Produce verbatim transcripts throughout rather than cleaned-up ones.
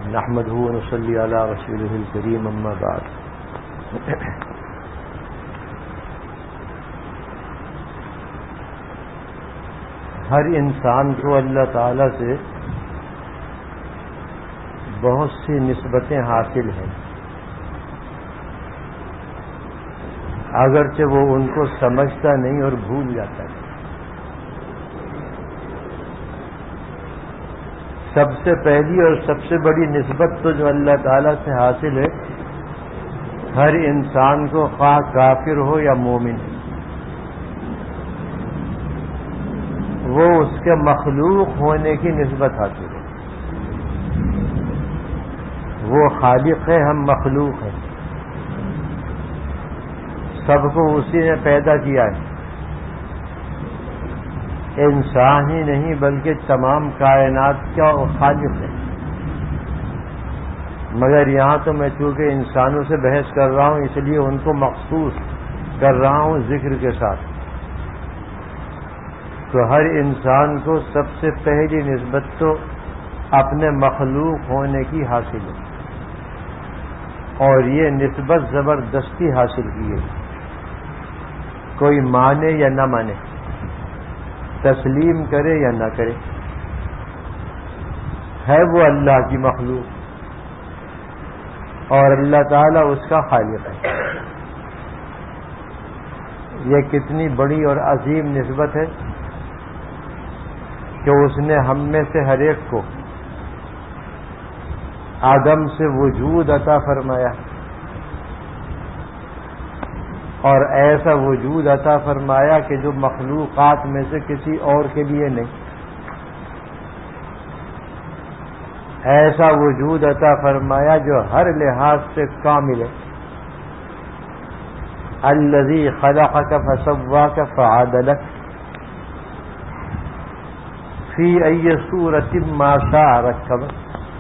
نحمده ونصلي على رسوله الكريم اما بعد. ہر انسان کو اللہ تعالی سے بہت سی نسبتیں حاصل ہیں، اگرچہ وہ ان کو سمجھتا نہیں اور بھول جاتا ہے. سب سے پہلی اور سب سے بڑی نسبت تو جو اللہ تعالیٰ سے حاصل ہے، ہر انسان کو خواہ کافر ہو یا مومن، وہ اس کے مخلوق ہونے کی نسبت حاصل ہے. وہ خالق ہے، ہم مخلوق ہیں. سب کو اسی نے پیدا کیا ہے. انسان ہی نہیں بلکہ تمام کائنات کا خالق ہے. مگر یہاں تو میں چونکہ انسانوں سے بحث کر رہا ہوں، اس لیے ان کو مخصوص کر رہا ہوں ذکر کے ساتھ. تو ہر انسان کو سب سے پہلی نسبت تو اپنے مخلوق ہونے کی حاصل ہے، اور یہ نسبت زبردستی حاصل کی ہے. کوئی مانے یا نہ مانے، تسلیم کرے یا نہ کرے، ہے وہ اللہ کی مخلوق اور اللہ تعالیٰ اس کا خالق ہے. یہ کتنی بڑی اور عظیم نسبت ہے کہ اس نے ہم میں سے ہر ایک کو آدم سے وجود عطا فرمایا، اور ایسا وجود عطا فرمایا کہ جو مخلوقات میں سے کسی اور کے لیے نہیں. ایسا وجود عطا فرمایا جو ہر لحاظ سے کامل ہے. الذی خلقک فسواک فعدلک فی ای صورۃ ما شاء رکبک.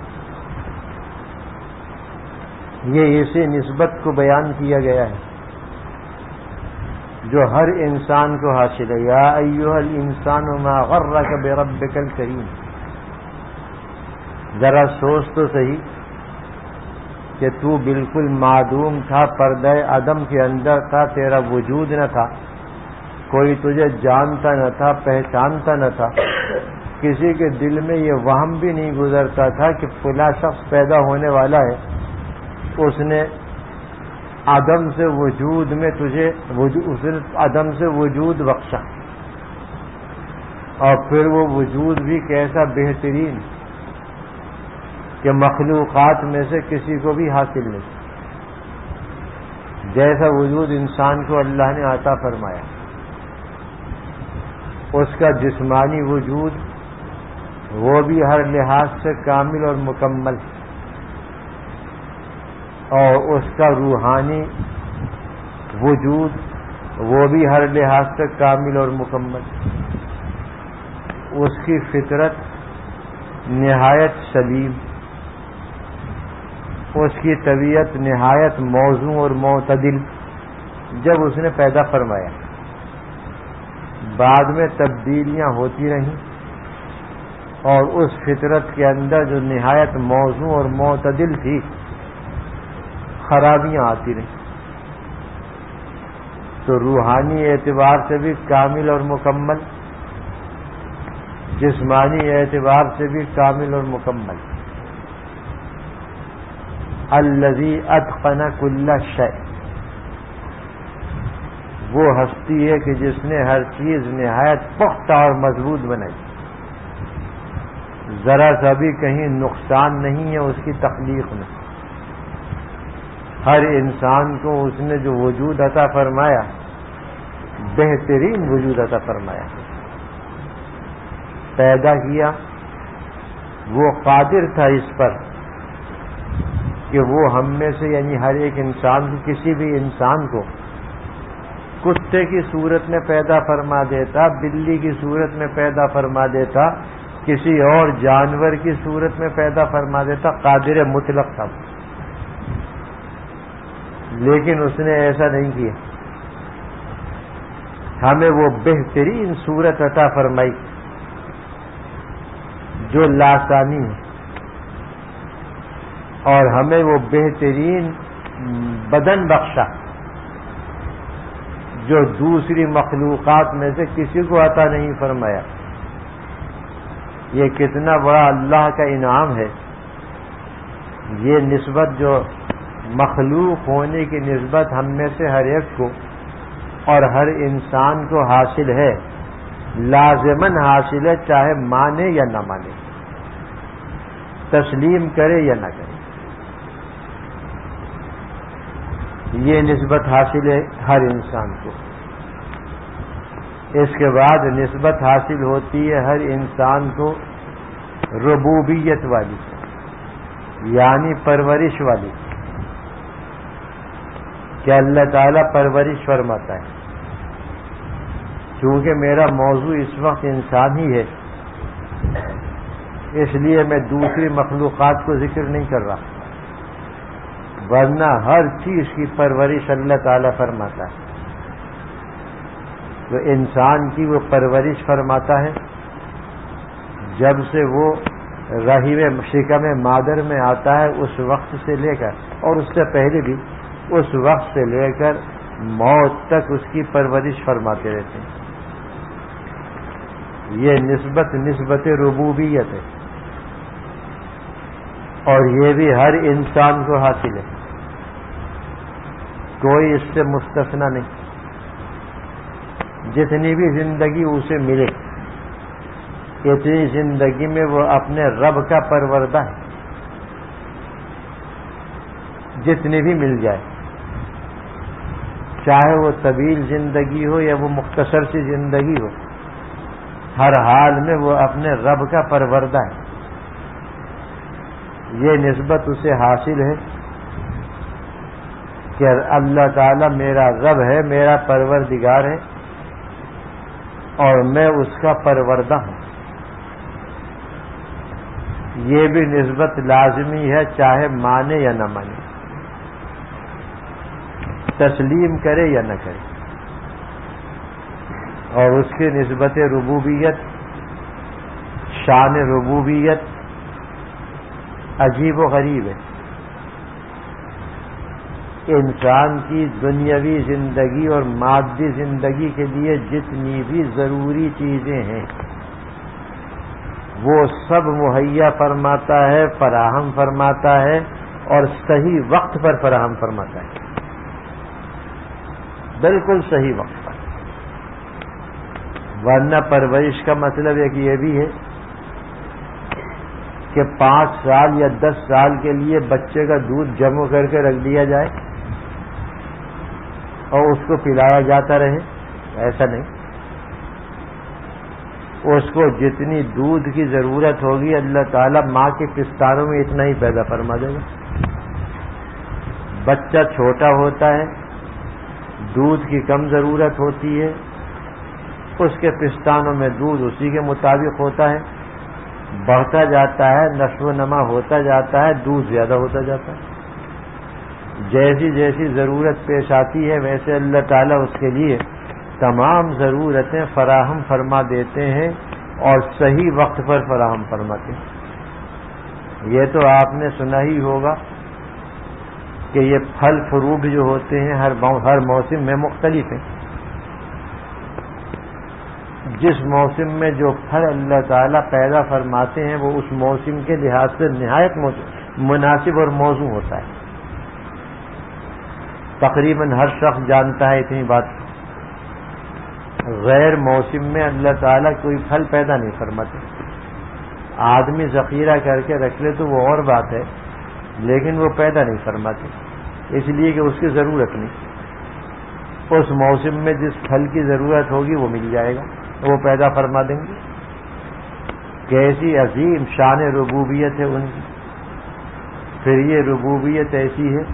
یہ اسی نسبت کو بیان کیا گیا ہے جو ہر انسان کو حاصل ہے. یا ایھا الانسان ما غرک بربک الکریم. ذرا سوچ تو صحیح کہ تو بالکل معدوم تھا، پردہ عدم کے اندر تھا، تیرا وجود نہ تھا، کوئی تجھے جانتا نہ تھا، پہچانتا نہ تھا. کسی کے دل میں یہ وہم بھی نہیں گزرتا تھا کہ فلاں شخص پیدا ہونے والا ہے. اس نے عدم سے وجود میں تجھے اس نے عدم سے وجود بخشا، اور پھر وہ وجود بھی کیسا بہترین کہ مخلوقات میں سے کسی کو بھی حاصل نہیں. جیسا وجود انسان کو اللہ نے عطا فرمایا، اس کا جسمانی وجود وہ بھی ہر لحاظ سے کامل اور مکمل، اور اس کا روحانی وجود وہ بھی ہر لحاظ سے کامل اور مکمل. اس کی فطرت نہایت سلیم، اس کی طبیعت نہایت موزوں اور معتدل. جب اس نے پیدا فرمایا، بعد میں تبدیلیاں ہوتی رہیں، اور اس فطرت کے اندر جو نہایت موزوں اور معتدل تھی، خرابیاں آتی رہیں. تو روحانی اعتبار سے بھی کامل اور مکمل، جسمانی اعتبار سے بھی کامل اور مکمل. الذی اتقن کل شیء. وہ ہستی ہے کہ جس نے ہر چیز نہایت پختہ اور مضبوط بنائی. ذرا سا بھی کہیں نقصان نہیں ہے اس کی تخلیق میں. ہر انسان کو اس نے جو وجود عطا فرمایا، بہترین وجود عطا فرمایا، پیدا کیا. وہ قادر تھا اس پر کہ وہ ہم میں سے یعنی ہر ایک انسان کو، کسی بھی انسان کو کتے کی صورت میں پیدا فرما دیتا، بلی کی صورت میں پیدا فرما دیتا، کسی اور جانور کی صورت میں پیدا فرما دیتا. قادر مطلق تھا، لیکن اس نے ایسا نہیں کیا. ہمیں وہ بہترین صورت عطا فرمائی جو لاسانی ہے. اور ہمیں وہ بہترین بدن بخشا جو دوسری مخلوقات میں سے کسی کو عطا نہیں فرمایا. یہ کتنا بڑا اللہ کا انعام ہے. یہ نسبت جو مخلوق ہونے کی نسبت ہم میں سے ہر ایک کو اور ہر انسان کو حاصل ہے، لازماً حاصل ہے، چاہے مانے یا نہ مانے، تسلیم کرے یا نہ کرے. یہ نسبت حاصل ہے ہر انسان کو. اس کے بعد نسبت حاصل ہوتی ہے ہر انسان کو ربوبیت والی، یعنی پرورش والی، کہ اللہ تعالیٰ پرورش فرماتا ہے. چونکہ میرا موضوع اس وقت انسان ہی ہے، اس لیے میں دوسری مخلوقات کو ذکر نہیں کر رہا، ورنہ ہر چیز کی پرورش اللہ تعالیٰ فرماتا ہے. تو انسان کی وہ پرورش فرماتا ہے جب سے وہ رحم شکم مادر میں آتا ہے اس وقت سے لے کر، اور اس سے پہلے بھی، اس وقت سے لے کر موت تک اس کی پرورش فرماتے رہتے ہیں. یہ نسبت نسبت ربوبیت ہے، اور یہ بھی ہر انسان کو حاصل ہے، کوئی اس سے مستثنی نہیں. جتنی بھی زندگی اسے ملے، اتنی زندگی میں وہ اپنے رب کا پروردہ ہے. جتنی بھی مل جائے، چاہے وہ طویل زندگی ہو یا وہ مختصر سی زندگی ہو، ہر حال میں وہ اپنے رب کا پروردہ ہے. یہ نسبت اسے حاصل ہے کہ اللہ تعالیٰ میرا رب ہے، میرا پروردگار ہے، اور میں اس کا پروردہ ہوں. یہ بھی نسبت لازمی ہے، چاہے مانے یا نہ مانے، تسلیم کرے یا نہ کرے. اور اس کی نسبت ربوبیت، شان ربوبیت عجیب و غریب ہے. انسان کی دنیاوی زندگی اور مادی زندگی کے لیے جتنی بھی ضروری چیزیں ہیں وہ سب مہیا فرماتا ہے، فراہم فرماتا ہے، اور صحیح وقت پر فراہم فرماتا ہے، بالکل صحیح وقت پر. ورنہ پرورش کا مطلب ایک یہ بھی ہے کہ پانچ سال یا دس سال کے لیے بچے کا دودھ جمع کر کے رکھ دیا جائے اور اس کو پلایا جاتا رہے، ایسا نہیں. اس کو جتنی دودھ کی ضرورت ہوگی اللہ تعالیٰ ماں کے پستانوں میں اتنا ہی پیدا فرما دے گا. بچہ چھوٹا ہوتا ہے، دودھ کی کم ضرورت ہوتی ہے، اس کے پستانوں میں دودھ اسی کے مطابق ہوتا ہے، بڑھتا جاتا ہے، نشو و نما ہوتا جاتا ہے، دودھ زیادہ ہوتا جاتا ہے. جیسی جیسی ضرورت پیش آتی ہے ویسے اللہ تعالیٰ اس کے لیے تمام ضرورتیں فراہم فرما دیتے ہیں اور صحیح وقت پر فراہم فرماتے ہیں. یہ تو آپ نے سنا ہی ہوگا کہ یہ پھل فروٹ جو ہوتے ہیں ہر ہر موسم میں مختلف ہیں. جس موسم میں جو پھل اللہ تعالیٰ پیدا فرماتے ہیں وہ اس موسم کے لحاظ سے نہایت مناسب اور موزوں ہوتا ہے. تقریباً ہر شخص جانتا ہے اتنی بات. غیر موسم میں اللہ تعالیٰ کوئی پھل پیدا نہیں فرماتے. آدمی ذخیرہ کر کے رکھ لے تو وہ اور بات ہے، لیکن وہ پیدا نہیں فرماتے، اس لیے کہ اس کی ضرورت نہیں. اس موسم میں جس پھل کی ضرورت ہوگی وہ مل جائے گا، وہ پیدا فرما دیں گے. کیسی عظیم شان ربوبیت ہے ان کی. پھر یہ ربوبیت ایسی ہے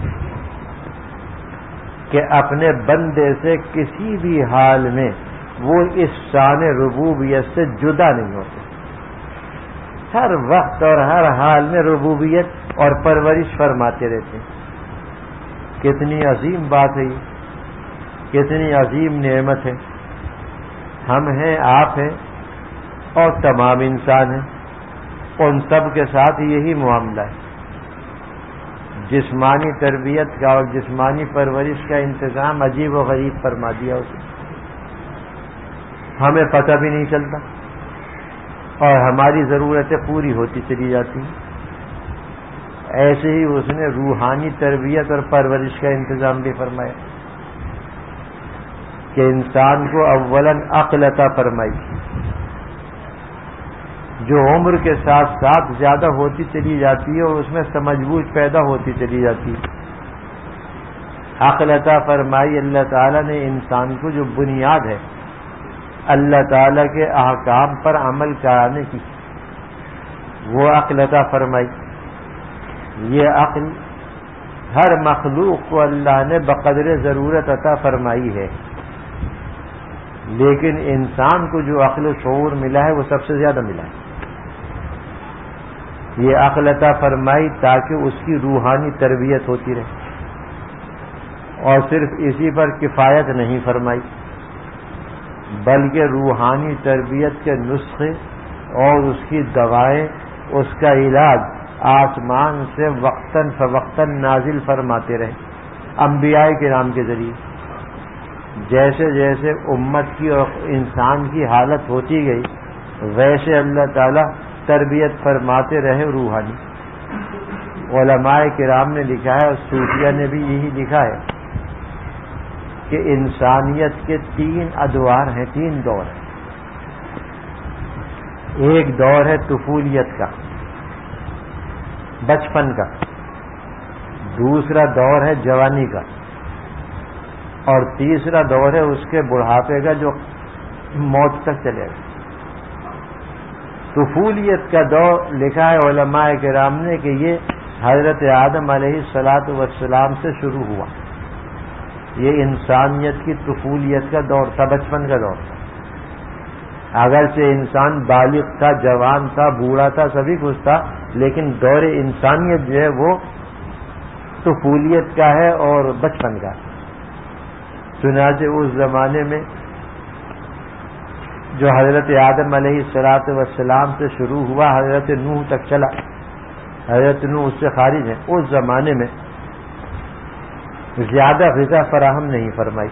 کہ اپنے بندے سے کسی بھی حال میں وہ اس شان ربوبیت سے جدا نہیں ہوتے. ہر وقت اور ہر حال میں ربوبیت اور پرورش فرماتے رہتے ہیں. کتنی عظیم بات ہے یہ، کتنی عظیم نعمت ہے. ہم ہیں، آپ ہیں، اور تمام انسان ہیں، ان سب کے ساتھ یہی معاملہ ہے. جسمانی تربیت کا اور جسمانی پرورش کا انتظام عجیب و غریب فرما دیا اسے، ہمیں پتہ بھی نہیں چلتا اور ہماری ضرورتیں پوری ہوتی چلی جاتی ہیں۔ ایسے ہی اس نے روحانی تربیت اور پرورش کا انتظام بھی فرمایا کہ انسان کو اولاً عقل عطا فرمائی، جو عمر کے ساتھ ساتھ زیادہ ہوتی چلی جاتی ہے اور اس میں سمجھ بوجھ پیدا ہوتی چلی جاتی ہے۔ عقل عطا فرمائی اللہ تعالیٰ نے انسان کو، جو بنیاد ہے اللہ تعالیٰ کے احکام پر عمل کرانے کی، وہ عقل عطا فرمائی۔ یہ عقل ہر مخلوق کو اللہ نے بقدر ضرورت عطا فرمائی ہے، لیکن انسان کو جو عقل و شعور ملا ہے وہ سب سے زیادہ ملا ہے۔ یہ عقل عطا فرمائی تاکہ اس کی روحانی تربیت ہوتی رہے، اور صرف اسی پر کفایت نہیں فرمائی بلکہ روحانی تربیت کے نسخے اور اس کی دوائیں، اس کا علاج آسمان سے وقتاً فوقتاً نازل فرماتے رہے انبیاء کرام کے ذریعے۔ جیسے جیسے امت کی اور انسان کی حالت ہوتی گئی، ویسے اللہ تعالیٰ تربیت فرماتے رہے روحانی۔ علماء کرام نے لکھا ہے اور صوفیہ نے بھی یہی لکھا ہے کہ انسانیت کے تین ادوار ہیں، تین دور ہیں۔ ایک دور ہے طفولیت کا، بچپن کا، دوسرا دور ہے جوانی کا، اور تیسرا دور ہے اس کے بڑھاپے کا جو موت تک چلے گا۔ طفولیت کا دور لکھا ہے علماء کرام نے کہ یہ حضرت آدم علیہ الصلاۃ والسلام سے شروع ہوا۔ یہ انسانیت کی طفولیت کا دور تھا، بچپن کا دور تھا۔ اگرچہ انسان بالغ تھا، جوان تھا، بوڑھا تھا، سبھی کچھ تھا، لیکن دور انسانیت جو ہے وہ طفولیت کا ہے اور بچپن کا۔ چنانچہ اس زمانے میں جو حضرت آدم علیہ الصلاۃ والسلام سے شروع ہوا، حضرت نوح تک چلا، حضرت نوح اس سے خارج ہے، اس زمانے میں زیادہ غذا فراہم نہیں فرمائی،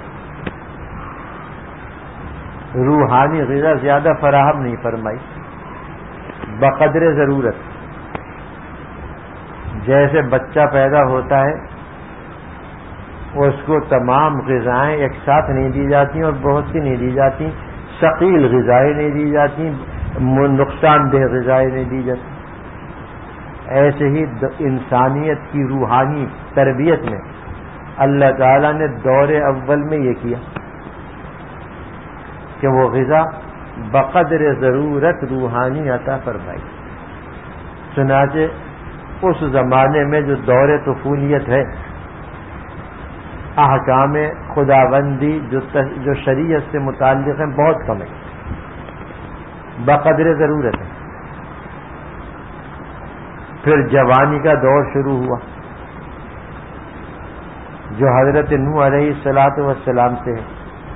روحانی غذا زیادہ فراہم نہیں فرمائی، بقدر ضرورت۔ جیسے بچہ پیدا ہوتا ہے اس کو تمام غذائیں ایک ساتھ نہیں دی جاتی اور بہت سی نہیں دی جاتی، ثقیل غذائیں نہیں دی جاتی، نقصان دہ غذائیں نہیں دی جاتی۔ ایسے ہی انسانیت کی روحانی تربیت میں اللہ تعالیٰ نے دور اول میں یہ کیا کہ وہ غذا بقدر ضرورت روحانی عطا فرمائی۔ چنانچہ اس زمانے میں جو دور طفولیت ہے، احکام خداوندی جو جو شریعت سے متعلق ہیں بہت کم ہے، بقدر ضرورت ہے۔ پھر جوانی کا دور شروع ہوا جو حضرت نوح علیہ الصلاۃ والسلام سے ہے۔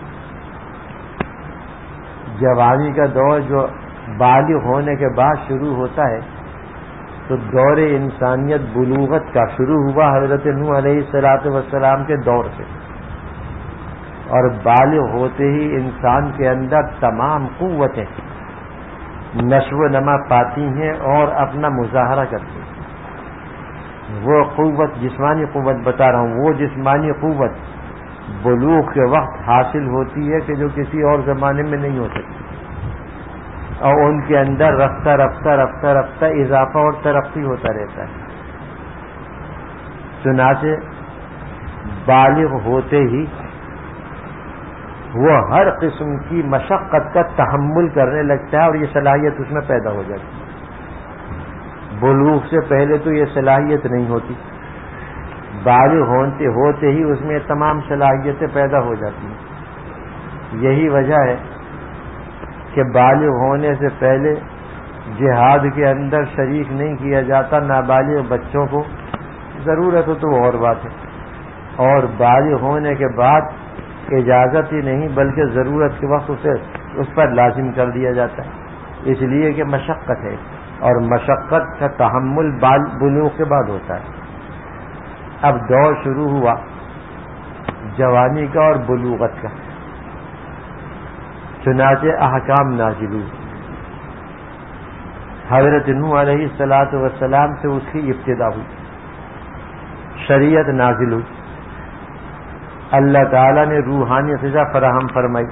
جوانی کا دور جو بالغ ہونے کے بعد شروع ہوتا ہے، تو دور انسانیت بلوغت کا شروع ہوا حضرت نوح علیہ الصلاۃ والسلام کے دور سے، اور بالغ ہوتے ہی انسان کے اندر تمام قوتیں نشو و نما پاتی ہیں اور اپنا مظاہرہ کرتی ہیں۔ وہ قوت، جسمانی قوت بتا رہا ہوں، وہ جسمانی قوت بلوغ کے وقت حاصل ہوتی ہے کہ جو کسی اور زمانے میں نہیں ہو سکتی، اور ان کے اندر رفتہ رفتہ رفتہ رفتہ اضافہ اور ترقی ہوتا رہتا ہے۔ چنانچہ بالغ ہوتے ہی وہ ہر قسم کی مشقت کا تحمل کرنے لگتا ہے اور یہ صلاحیت اس میں پیدا ہو جاتی ہے۔ بلوغ سے پہلے تو یہ صلاحیت نہیں ہوتی، بالغ ہوتے ہوتے ہی اس میں تمام صلاحیتیں پیدا ہو جاتی ہیں۔ یہی وجہ ہے کہ بالغ ہونے سے پہلے جہاد کے اندر شریک نہیں کیا جاتا نابالغ بچوں کو، ضرورت ہو تو وہ اور بات ہے، اور بالغ ہونے کے بعد اجازت ہی نہیں بلکہ ضرورت کے وقت اسے اس پر لازم کر دیا جاتا ہے، اس لیے کہ مشقت ہے، اور مشقت کا تحمل بلوغ کے بعد ہوتا ہے۔ اب دور شروع ہوا جوانی کا اور بلوغت کا، چنانچہ احکام نازل ہوئے۔ حضرت نوح علیہ الصلاۃ والسلام سے اس کی ابتدا ہوئی، شریعت نازل ہوئی، اللہ تعالیٰ نے روحانی غذا فراہم فرمائی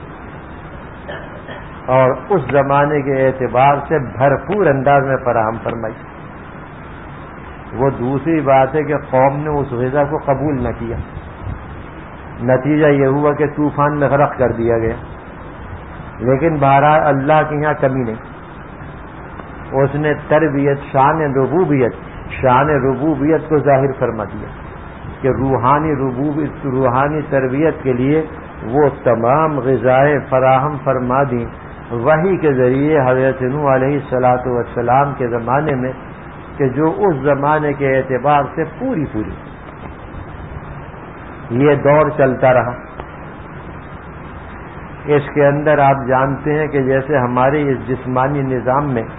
اور اس زمانے کے اعتبار سے بھرپور انداز میں فراہم فرمائی۔ وہ دوسری بات ہے کہ قوم نے اس غذا کو قبول نہ کیا، نتیجہ یہ ہوا کہ طوفان میں غرق کر دیا گیا۔ لیکن بہرحال اللہ کے یہاں کمی نہیں، اس نے تربیت شان ربوبیت شان ربوبیت کو ظاہر فرما دیا کہ روحانی ربوبیت روحانی تربیت کے لیے وہ تمام غذائیں فراہم فرما دیں وحی کے ذریعے حضرت نوح علیہ الصلاۃ والسلام کے زمانے میں، کہ جو اس زمانے کے اعتبار سے پوری پوری یہ دور چلتا رہا۔ اس کے اندر آپ جانتے ہیں کہ جیسے ہمارے اس جسمانی نظام میں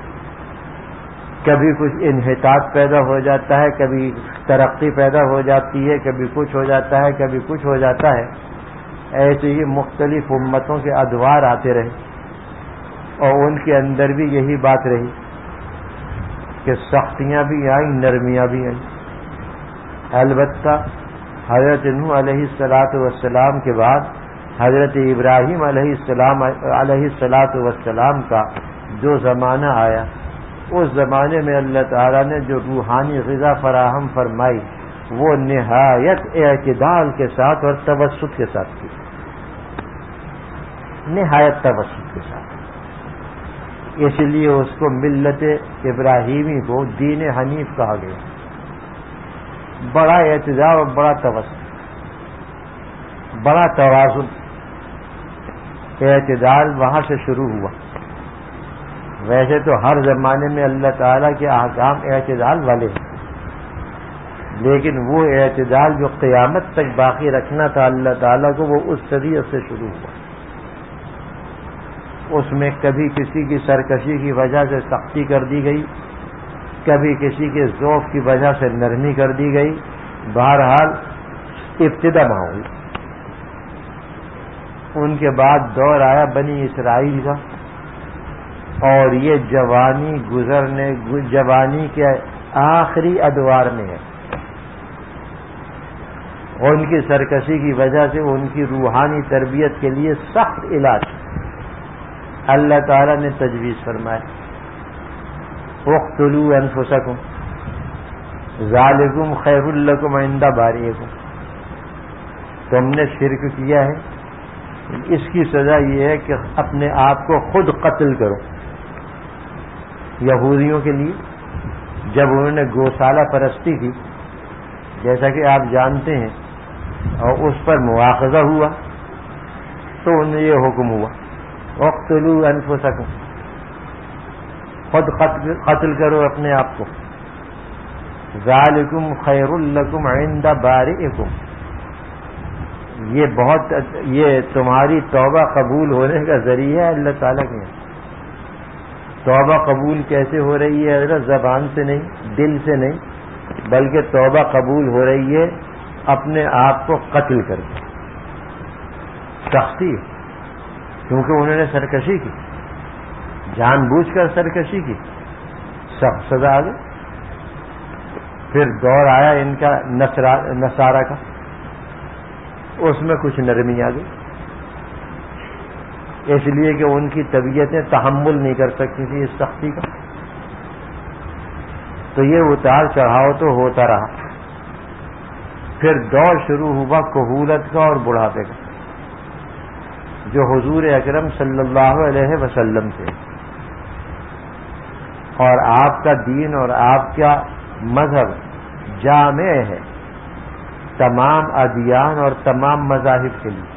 کبھی کچھ انحطاط پیدا ہو جاتا ہے، کبھی ترقی پیدا ہو جاتی ہے، کبھی کچھ ہو جاتا ہے، کبھی کچھ ہو جاتا ہے، ایسے ہی مختلف امتوں کے ادوار آتے رہے اور ان کے اندر بھی یہی بات رہی کہ سختیاں بھی آئیں، نرمیاں بھی آئیں۔ البتہ حضرت نوح علیہ الصلاۃ والسلام کے بعد حضرت ابراہیم علیہ السلام علیہ الصلاۃ والسلام کا جو زمانہ آیا، اس زمانے میں اللہ تعالیٰ نے جو روحانی غذا فراہم فرمائی وہ نہایت اعتدال کے ساتھ اور توسط کے ساتھ کی، نہایت توسط کے ساتھ۔ اس لیے اس کو ملت ابراہیمی کو دین حنیف کہا گیا۔ بڑا اعتدال اور بڑا توسط، بڑا توازن، اعتدال وہاں سے شروع ہوا۔ ویسے تو ہر زمانے میں اللہ تعالیٰ کے احکام اعتدال والے ہیں، لیکن وہ اعتدال جو قیامت تک باقی رکھنا تھا اللہ تعالیٰ کو، وہ اس صدیت سے شروع ہوا۔ اس میں کبھی کسی کی سرکشی کی وجہ سے سختی کر دی گئی، کبھی کسی کے ذوق کی وجہ سے نرمی کر دی گئی، بہرحال ابتدا وہاں ہوئی۔ ان کے بعد دور آیا بنی اسرائیل کا، اور یہ جوانی گزرنے جوانی کے آخری ادوار میں ہے۔ ان کی سرکشی کی وجہ سے ان کی روحانی تربیت کے لیے سخت علاج اللہ تعالیٰ نے تجویز فرمایا، اقتلوا انفسکم ذالکم خیر لکم عند بارئکم۔ تم نے شرک کیا ہے، اس کی سزا یہ ہے کہ اپنے آپ کو خود قتل کرو۔ یہودیوں کے لیے جب انہوں نے گوشالہ پرستی کی، جیسا کہ آپ جانتے ہیں، اور اس پر مواخذہ ہوا تو انہیں یہ حکم ہوا اقتلوا انفسکم، خود قتل کرو اپنے آپ کو، ذالکم خیر لکم عند بارئکم۔ یہ بہت یہ تمہاری توبہ قبول ہونے کا ذریعہ ہے اللہ تعالیٰ کے یہاں۔ توبہ قبول کیسے ہو رہی ہے حضرت؟ زبان سے نہیں، دل سے نہیں، بلکہ توبہ قبول ہو رہی ہے اپنے آپ کو قتل کر کے۔ سختی، کیونکہ انہوں نے سرکشی کی، جان بوجھ کر سرکشی کی، سخت سزا آ گئی۔ پھر دور آیا ان کا نصارہ کا، اس میں کچھ نرمی آ گئی، اس لیے کہ ان کی طبیعتیں تحمل نہیں کر سکتی تھی اس سختی کا۔ تو یہ اتار چڑھاؤ تو ہوتا رہا۔ پھر دور شروع ہوا کہولت کا اور بڑھاپے کا، جو حضور اکرم صلی اللہ علیہ وسلم سے، اور آپ کا دین اور آپ کا مذہب جامع ہے تمام ادیان اور تمام مذاہب کے لیے،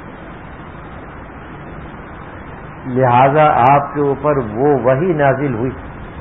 لہذا آپ کے اوپر وہ وحی نازل ہوئی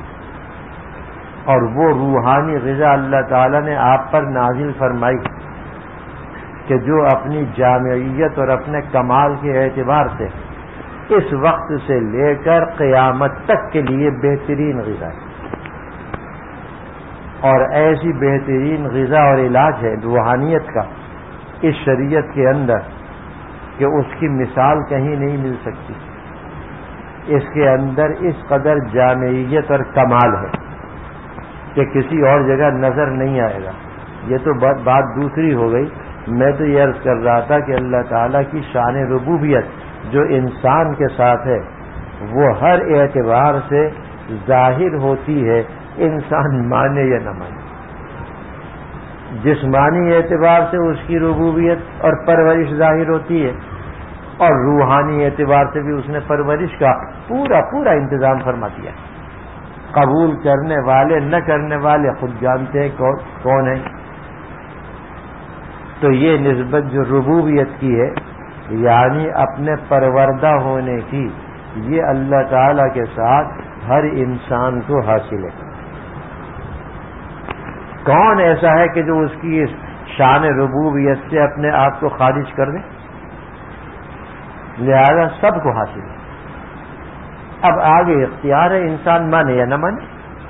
اور وہ روحانی غذا اللہ تعالیٰ نے آپ پر نازل فرمائی کہ جو اپنی جامعیت اور اپنے کمال کے اعتبار سے اس وقت سے لے کر قیامت تک کے لیے بہترین غذا ہے۔ اور ایسی بہترین غذا اور علاج ہے روحانیت کا اس شریعت کے اندر کہ اس کی مثال کہیں نہیں مل سکتی. اس کے اندر اس قدر جامعیت اور کمال ہے کہ کسی اور جگہ نظر نہیں آئے گا. یہ تو بات دوسری ہو گئی. میں تو یہ عرض کر رہا تھا کہ اللہ تعالیٰ کی شان ربوبیت جو انسان کے ساتھ ہے وہ ہر اعتبار سے ظاہر ہوتی ہے، انسان مانے یا نہ مانے. جسمانی اعتبار سے اس کی ربوبیت اور پرورش ظاہر ہوتی ہے، اور روحانی اعتبار سے بھی اس نے پرورش کا پورا پورا انتظام فرما دیا. قبول کرنے والے نہ کرنے والے خود جانتے ہیں کون ہیں. تو یہ نسبت جو ربوبیت کی ہے یعنی اپنے پروردہ ہونے کی، یہ اللہ تعالی کے ساتھ ہر انسان کو حاصل ہے. کون ایسا ہے کہ جو اس کی اس شان ربوبیت سے اپنے آپ کو خارج کر دے؟ لہذا سب کو حاصل ہے. اب آگے اختیار ہے انسان مانے یا نہ مانے.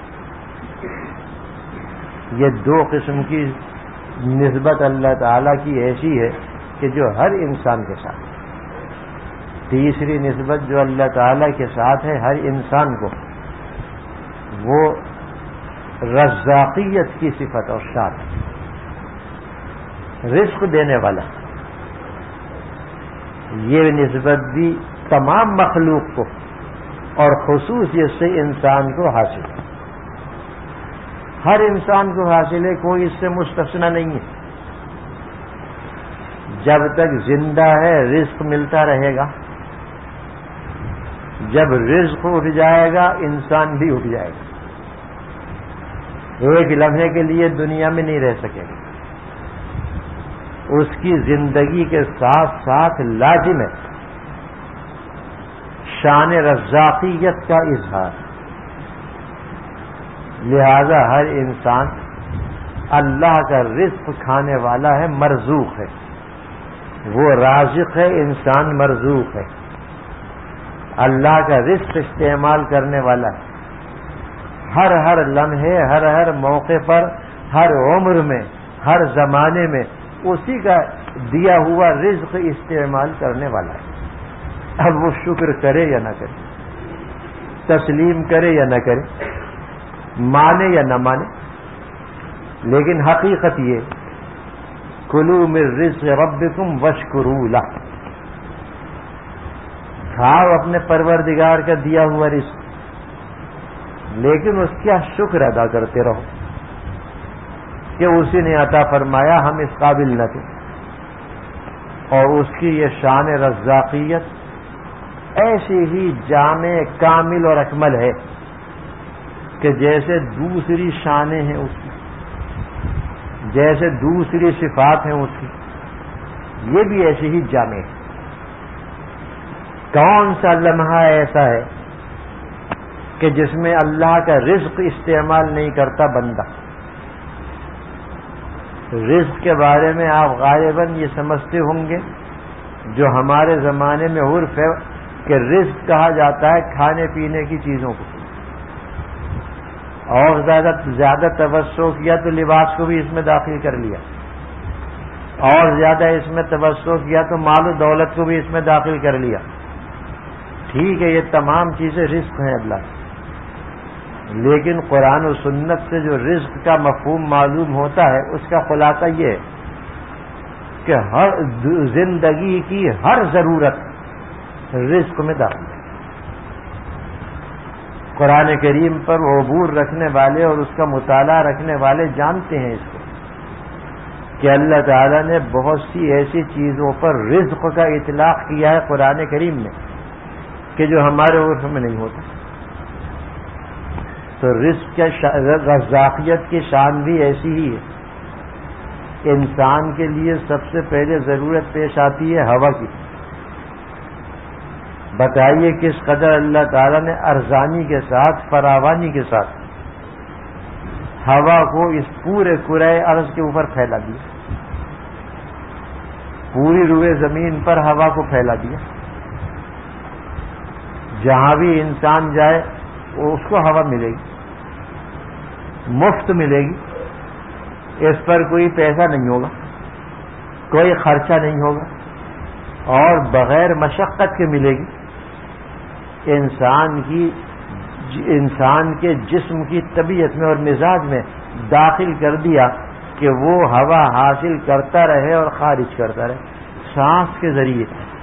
یہ دو قسم کی نسبت اللہ تعالی کی ایسی ہے کہ جو ہر انسان کے ساتھ. تیسری نسبت جو اللہ تعالی کے ساتھ ہے ہر انسان کو، وہ رزاقیت کی صفت اور شان ہے. رزق دینے والا، یہ نسبت بھی تمام مخلوق کو اور خصوصیت سے انسان کو حاصل ہے. ہر انسان کو حاصل ہے، کوئی اس سے مستثنی نہیں ہے. جب تک زندہ ہے رزق ملتا رہے گا، جب رزق اٹھ جائے گا انسان بھی اٹھ جائے گا. ایک لمحے کے لیے دنیا میں نہیں رہ سکے گا. اس کی زندگی کے ساتھ ساتھ لازم ہے شان رزاقیت کا اظہار. لہذا ہر انسان اللہ کا رزق کھانے والا ہے، مرزوق ہے. وہ رازق ہے، انسان مرزوق ہے. اللہ کا رزق استعمال کرنے والا ہے. ہر ہر لمحے، ہر ہر موقع پر، ہر عمر میں، ہر زمانے میں اسی کا دیا ہوا رزق استعمال کرنے والا ہے. اب وہ شکر کرے یا نہ کرے، تسلیم کرے یا نہ کرے، مانے یا نہ مانے، لیکن حقیقت یہ کلوا من رزق ربکم واشکروا لہ. کھاؤ اپنے پروردگار کا دیا ہوا رزق، لیکن اس کا شکر ادا کرتے رہو کہ اسی نے عطا فرمایا، ہم اس قابل نہ تھے. اور اس کی یہ شان رزاقیت ایسی ہی جامع، کامل اور اکمل ہے کہ جیسے دوسری شانیں ہیں اس کی، جیسے دوسری صفات ہیں اس کی، یہ بھی ایسی ہی جامع ہے. کون سا لمحہ ایسا ہے کہ جس میں اللہ کا رزق استعمال نہیں کرتا بندہ؟ رزق کے بارے میں آپ غالباً یہ سمجھتے ہوں گے جو ہمارے زمانے میں عرف ہے کہ رزق کہا جاتا ہے کھانے پینے کی چیزوں کو، اور زیادہ زیادہ توسع کیا تو لباس کو بھی اس میں داخل کر لیا، اور زیادہ اس میں توسع کیا تو مال و دولت کو بھی اس میں داخل کر لیا. ٹھیک ہے، یہ تمام چیزیں رزق ہیں اللہ، لیکن قرآن و سنت سے جو رزق کا مفہوم معلوم ہوتا ہے اس کا خلاصہ یہ ہے کہ ہر زندگی کی ہر ضرورت رزق میں داخل ہے. قرآن کریم پر عبور رکھنے والے اور اس کا مطالعہ رکھنے والے جانتے ہیں اس کو کہ اللہ تعالیٰ نے بہت سی ایسی چیزوں پر رزق کا اطلاق کیا ہے قرآن کریم میں کہ جو ہمارے عرف میں نہیں ہوتا. تو رزق کے رزاقیت کی شان بھی ایسی ہی ہے. انسان کے لیے سب سے پہلے ضرورت پیش آتی ہے ہوا کی. بتائیے کس قدر اللہ تعالیٰ نے ارزانی کے ساتھ، فراوانی کے ساتھ ہوا کو اس پورے کرۂ ارض کے اوپر پھیلا دیا. پوری روئے زمین پر ہوا کو پھیلا دیا. جہاں بھی انسان جائے اس کو ہوا ملے گی. مفت ملے گی، اس پر کوئی پیسہ نہیں ہوگا، کوئی خرچہ نہیں ہوگا اور بغیر مشقت کے ملے گی۔ انسان کی انسان کے جسم کی طبیعت میں اور مزاج میں داخل کر دیا کہ وہ ہوا حاصل کرتا رہے اور خارج کرتا رہے، سانس کے ذریعے،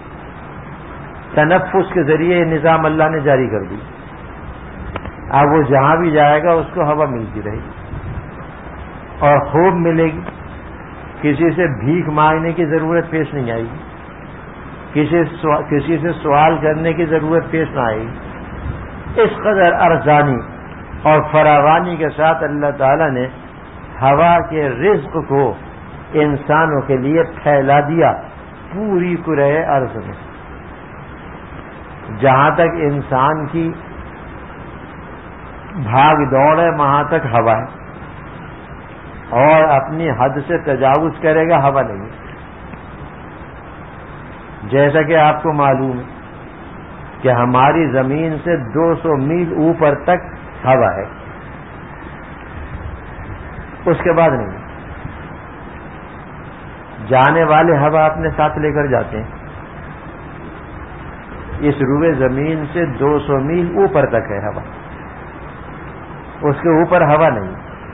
تنفس کے ذریعے یہ نظام اللہ نے جاری کر دی۔ اب وہ جہاں بھی جائے گا اس کو ہوا ملتی رہے گی اور خوب ملے گی، کسی سے بھیک مانگنے کی ضرورت پیش نہیں آئے گی، کسی کسی سے سوال کرنے کی ضرورت پیش نہ آئے گی۔ اس قدر ارزانی اور فراوانی کے ساتھ اللہ تعالی نے ہوا کے رزق کو انسانوں کے لیے پھیلا دیا پوری کرۂ ارض میں۔ جہاں تک انسان کی بھاگ دوڑ ہے وہاں تک ہوا ہے، اور اپنی حد سے تجاوز کرے گا ہوا نہیں۔ جیسا کہ آپ کو معلوم ہے کہ ہماری زمین سے دو سو میل اوپر تک ہوا ہے، اس کے بعد نہیں۔ جانے والے ہوا اپنے ساتھ لے کر جاتے ہیں، اس روئے زمین سے دو سو میل اوپر تک ہے ہوا، اس کے اوپر ہوا نہیں،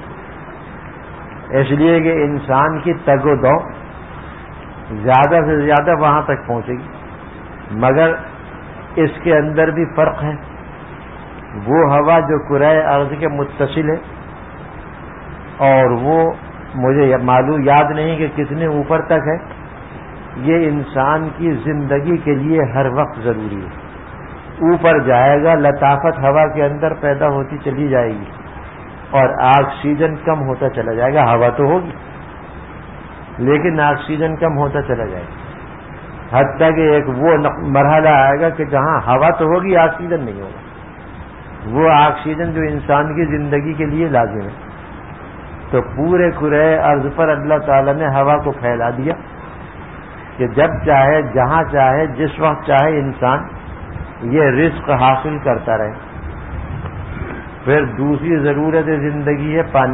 اس لیے کہ انسان کی تگ و دو زیادہ سے زیادہ وہاں تک پہنچے گی، مگر اس کے اندر بھی فرق ہے۔ وہ ہوا جو کرۂ ارض کے متصل ہے اور وہ مجھے معلوم یاد نہیں کہ کتنے اوپر تک ہے، یہ انسان کی زندگی کے لیے ہر وقت ضروری ہے۔ اوپر جائے گا، لطافت ہوا کے اندر پیدا ہوتی چلی جائے گی اور آکسیجن کم ہوتا چلا جائے گا۔ ہوا تو ہوگی لیکن آکسیجن کم ہوتا چلا جائے گا، حتیٰ کہ ایک وہ مرحلہ آئے گا کہ جہاں ہوا تو ہوگی آکسیجن نہیں ہوگا، وہ آکسیجن جو انسان کی زندگی کے لیے لازم ہے۔ تو پورے کرۂ ارض پر اللہ تعالی نے ہوا کو پھیلا دیا کہ جب چاہے، جہاں چاہے، جس وقت چاہے انسان یہ رزق حاصل کرتا رہے۔ پھر دوسری ضرورت زندگی ہے پانی۔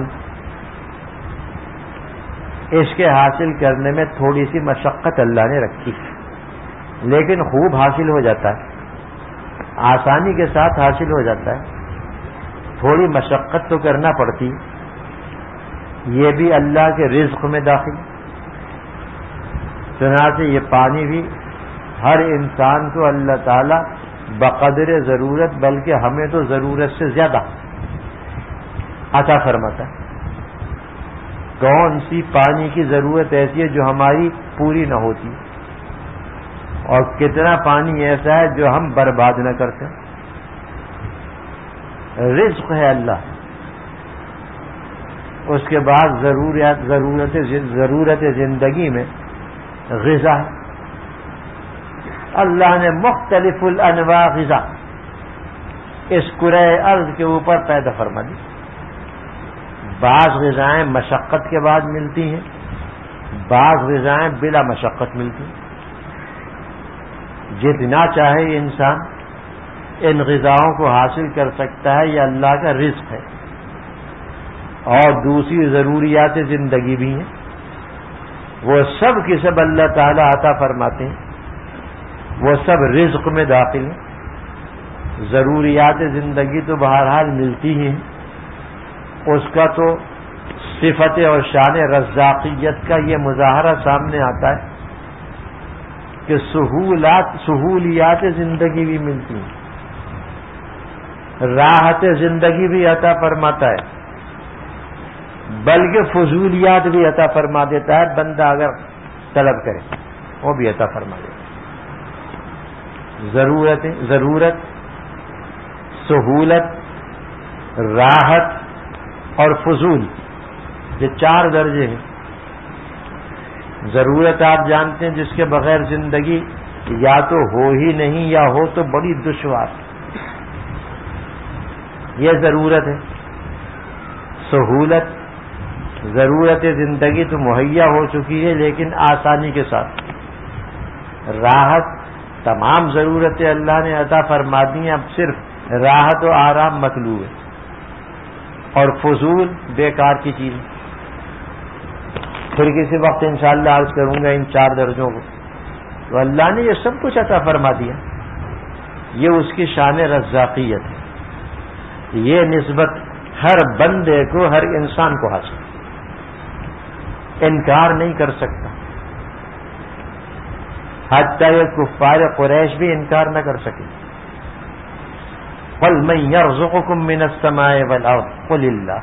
اس کے حاصل کرنے میں تھوڑی سی مشقت اللہ نے رکھی، لیکن خوب حاصل ہو جاتا ہے، آسانی کے ساتھ حاصل ہو جاتا ہے۔ تھوڑی مشقت تو کرنا پڑتی، یہ بھی اللہ کے رزق میں داخل۔ چنانچہ یہ پانی بھی ہر انسان کو اللہ تعالی بقدر ضرورت، بلکہ ہمیں تو ضرورت سے زیادہ عطا فرماتا ہے۔ کون سی پانی کی ضرورت ایسی ہے جو ہماری پوری نہ ہوتی، اور کتنا پانی ایسا ہے جو ہم برباد نہ کرتے۔ رزق ہے اللہ، اس کے بعد ضروریات ضرورت ضرورت زندگی میں غذا ہے۔ اللہ نے مختلف الانواع غذا اس کرۂ ارض کے اوپر پیدا فرما دی۔ بعض غذائیں مشقت کے بعد ملتی ہیں، بعض غذائیں بلا مشقت ملتی ہیں۔ جتنا چاہے انسان ان غذاؤں کو حاصل کر سکتا ہے، یہ اللہ کا رزق ہے۔ اور دوسری ضروریات زندگی بھی ہیں، وہ سب کی سب اللہ تعالی عطا فرماتے ہیں، وہ سب رزق میں داخل ہیں۔ ضروریات زندگی تو بہرحال ملتی ہی ہیں، اس کا تو صفت اور شان رزاقیت کا یہ مظاہرہ سامنے آتا ہے کہ سہولات سہولیات زندگی بھی ملتی ہیں، راحت زندگی بھی عطا فرماتا ہے، بلکہ فضولیات بھی عطا فرما دیتا ہے۔ بندہ اگر طلب کرے وہ بھی عطا فرما دیتا ہے۔ ضرورت ضرورت سہولت، راحت اور فضول، یہ چار درجے ہیں۔ ضرورت آپ جانتے ہیں جس کے بغیر زندگی یا تو ہو ہی نہیں یا ہو تو بڑی دشوار، یہ ضرورت ہے۔ سہولت، ضرورت زندگی تو مہیا ہو چکی ہے لیکن آسانی کے ساتھ۔ راحت، تمام ضرورتیں اللہ نے عطا فرما دی ہیں، اب صرف راحت و آرام مطلوب ہے۔ اور فضول بیکار کی چیز. پھر کسی وقت انشاءاللہ عرض کروں گا ان چار درجوں کو. تو اللہ نے یہ سب کچھ عطا فرما دیا. یہ اس کی شان رزاقیت ہے. یہ نسبت ہر بندے کو، ہر انسان کو حاصل، انکار نہیں کر سکتا. حتیٰ یہ کفار قریش بھی انکار نہ کر سکے. قل من یرزقکم من السماء والارض قل اللہ.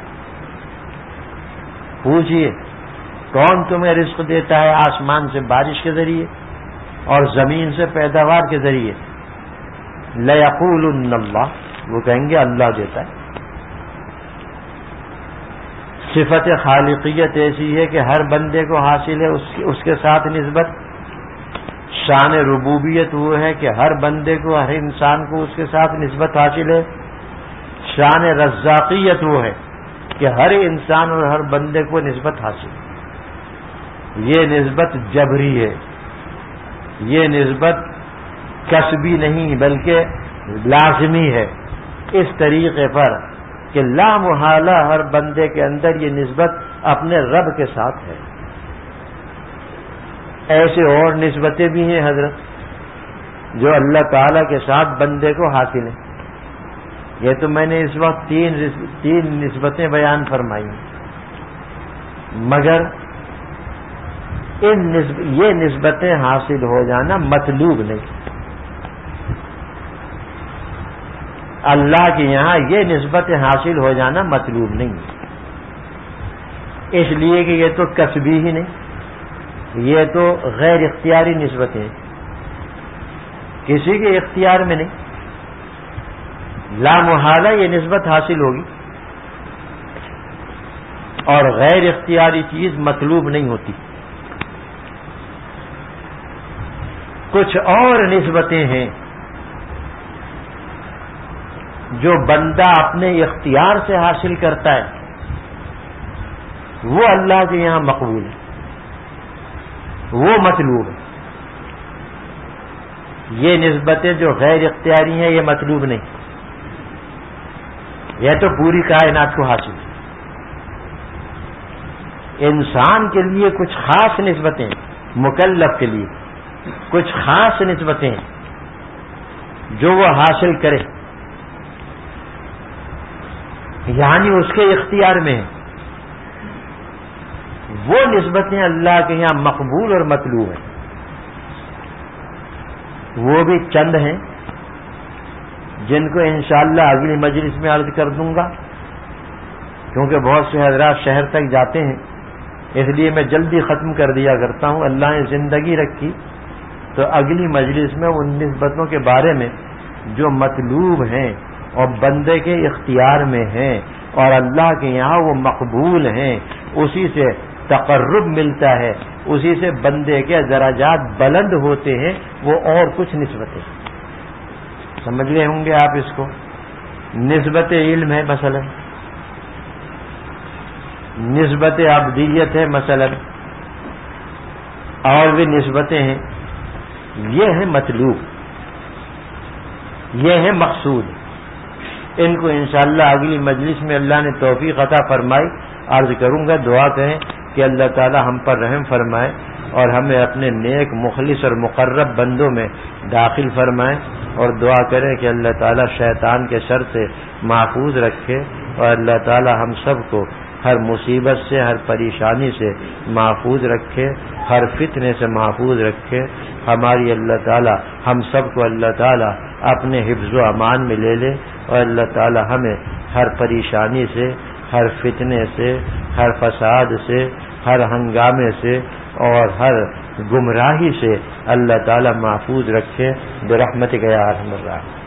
پوچھئے کون تمہیں رزق دیتا ہے آسمان سے بارش کے ذریعے اور زمین سے پیداوار کے ذریعے؟ لَيَقُولُنَّ اللَّهُ، وہ کہیں گے اللہ دیتا ہے. صفت خالقیت ایسی ہے کہ ہر بندے کو حاصل ہے. اس کے ساتھ نسبت شان ربوبیت وہ ہے کہ ہر بندے کو، ہر انسان کو اس کے ساتھ نسبت حاصل ہے. شان رزاقیت وہ ہے کہ ہر انسان اور ہر بندے کو نسبت حاصل ہے. یہ نسبت جبری ہے، یہ نسبت کسبی نہیں بلکہ لازمی ہے. اس طریقے پر کہ لا محالہ ہر بندے کے اندر یہ نسبت اپنے رب کے ساتھ ہے. ایسے اور نسبتیں بھی ہیں حضرت جو اللہ تعالی کے ساتھ بندے کو حاصل ہیں. یہ تو میں نے اس وقت تین تین نسبتیں بیان فرمائی، مگر ان نسب یہ نسبتیں حاصل ہو جانا مطلوب نہیں. اللہ کے یہاں یہ نسبتیں حاصل ہو جانا مطلوب نہیں، اس لیے کہ یہ تو کسبی ہی نہیں، یہ تو غیر اختیاری نسبتیں، کسی کے اختیار میں نہیں. لا محالہ یہ نسبت حاصل ہوگی، اور غیر اختیاری چیز مطلوب نہیں ہوتی. کچھ اور نسبتیں ہیں جو بندہ اپنے اختیار سے حاصل کرتا ہے، وہ اللہ کے یہاں مقبول ہے، وہ مطلوب ہے. یہ نسبتیں جو غیر اختیاری ہیں یہ مطلوب نہیں، یہ تو پوری کائنات کو حاصل ہے. انسان کے لیے کچھ خاص نسبتیں، مکلف کے لیے کچھ خاص نسبتیں جو وہ حاصل کرے، یعنی اس کے اختیار میں ہیں، وہ نسبتیں اللہ کے یہاں مقبول اور مطلوب ہیں. وہ بھی چند ہیں جن کو انشاءاللہ اگلی مجلس میں عرض کر دوں گا، کیونکہ بہت سے حضرات شہر تک جاتے ہیں، اس لیے میں جلدی ختم کر دیا کرتا ہوں. اللہ نے زندگی رکھی تو اگلی مجلس میں ان نسبتوں کے بارے میں جو مطلوب ہیں اور بندے کے اختیار میں ہیں اور اللہ کے یہاں وہ مقبول ہیں، اسی سے تقرب ملتا ہے، اسی سے بندے کے درجات بلند ہوتے ہیں، وہ اور کچھ نسبتیں سمجھ گئے ہوں گے آپ اس کو. نسبت علم ہے مثلا، نسبت عبدیت ہے مثلا، اور بھی نسبتیں ہیں. یہ ہے مطلوب، یہ ہے مقصود. ان کو انشاءاللہ اگلی مجلس میں اللہ نے توفیق عطا فرمائی عرض کروں گا. دعا کریں کہ اللہ تعالی ہم پر رحم فرمائے اور ہمیں اپنے نیک مخلص اور مقرب بندوں میں داخل فرمائے، اور دعا کریں کہ اللہ تعالی شیطان کے شر سے محفوظ رکھے، اور اللہ تعالی ہم سب کو ہر مصیبت سے، ہر پریشانی سے محفوظ رکھے، ہر فتنے سے محفوظ رکھے. ہماری اللہ تعالی ہم سب کو اللہ تعالی اپنے حفظ و امان میں لے لے، اور اللہ تعالی ہمیں ہر پریشانی سے، ہر فتنے سے، ہر فساد سے، ہر ہنگامے سے اور ہر گمراہی سے اللہ تعالی محفوظ رکھے برحمتک یا ارحم الراحمین.